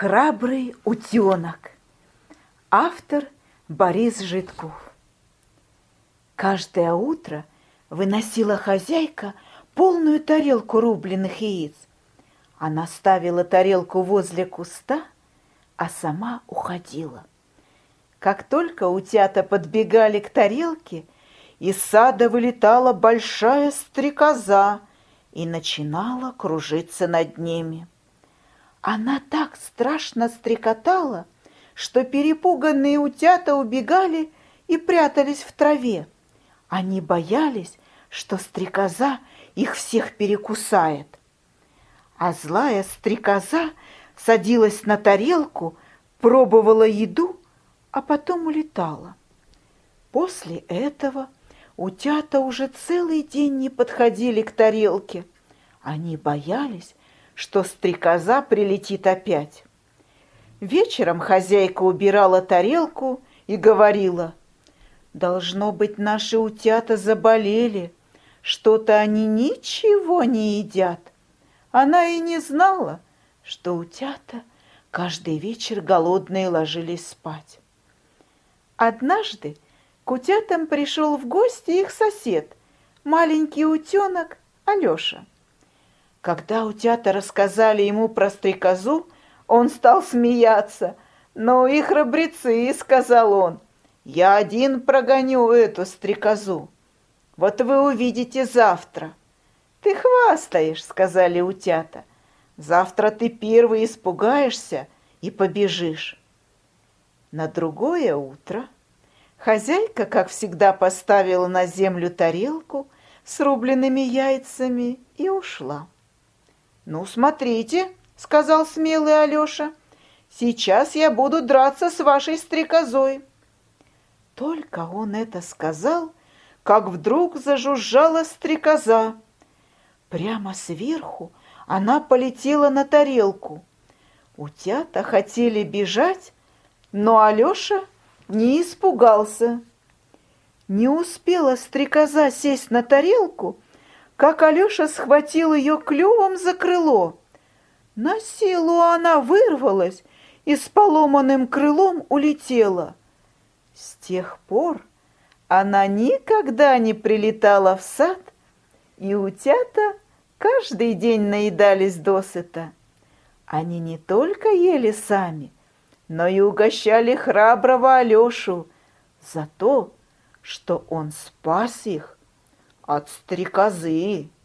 Храбрый утенок. Автор Борис Житков. Каждое утро выносила хозяйка полную тарелку рубленых яиц. Она ставила тарелку возле куста, а сама уходила. Как только утята подбегали к тарелке, из сада вылетала большая стрекоза и начинала кружиться над ними. Она так страшно стрекотала, что перепуганные утята убегали и прятались в траве. Они боялись, что стрекоза их всех перекусает. А злая стрекоза садилась на тарелку, пробовала еду, а потом улетала. После этого утята уже целый день не подходили к тарелке. Они боялись, что стрекоза прилетит опять. Вечером хозяйка убирала тарелку и говорила: «Должно быть, наши утята заболели, что-то они ничего не едят». Она и не знала, что утята каждый вечер голодные ложились спать. Однажды к утятам пришел в гости их сосед, маленький утенок Алеша. Когда утята рассказали ему про стрекозу, он стал смеяться. «Ну и храбрецы», — сказал он, — «я один прогоню эту стрекозу. Вот вы увидите завтра». «Ты хвастаешь», — сказали утята. «Завтра ты первый испугаешься и побежишь». На другое утро хозяйка, как всегда, поставила на землю тарелку с рубленными яйцами и ушла. «Ну, смотрите», — сказал смелый Алеша, — «сейчас я буду драться с вашей стрекозой». Только он это сказал, как вдруг зажужжала стрекоза. Прямо сверху она полетела на тарелку. Утята хотели бежать, но Алеша не испугался. Не успела стрекоза сесть на тарелку, как Алеша схватил ее клювом за крыло. На силу она вырвалась и с поломанным крылом улетела. С тех пор она никогда не прилетала в сад, и утята каждый день наедались досыта. Они не только ели сами, но и угощали храброго Алешу за то, что он спас их от стрекозы.